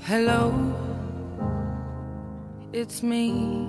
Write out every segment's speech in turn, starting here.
Hello, it's me.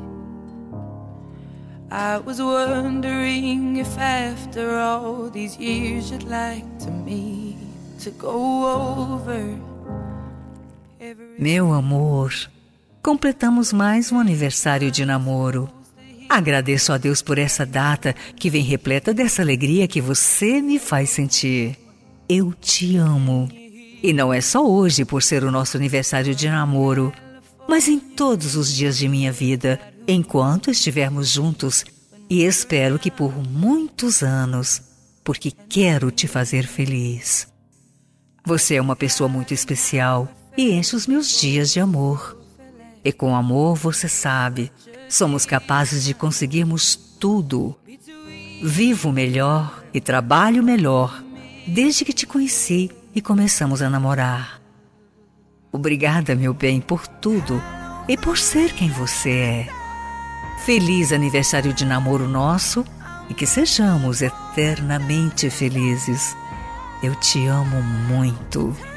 I was wondering if after all these years you'd like to me to go over every... Meu amor, completamos mais um aniversário de namoro. Agradeço a Deus por essa data que vem repleta dessa alegria que você me faz sentir. Eu te amo. E não é só hoje por ser o nosso aniversário de namoro, mas em todos os dias de minha vida, enquanto estivermos juntos, e espero que por muitos anos, porque quero te fazer feliz. Você é uma pessoa muito especial e enche os meus dias de amor. E com amor, você sabe, somos capazes de conseguirmos tudo. Vivo melhor e trabalho melhor desde que te conheci e começamos a namorar. Obrigada, meu bem, por tudo e por ser quem você é. Feliz aniversário de namoro nosso e que sejamos eternamente felizes. Eu te amo muito.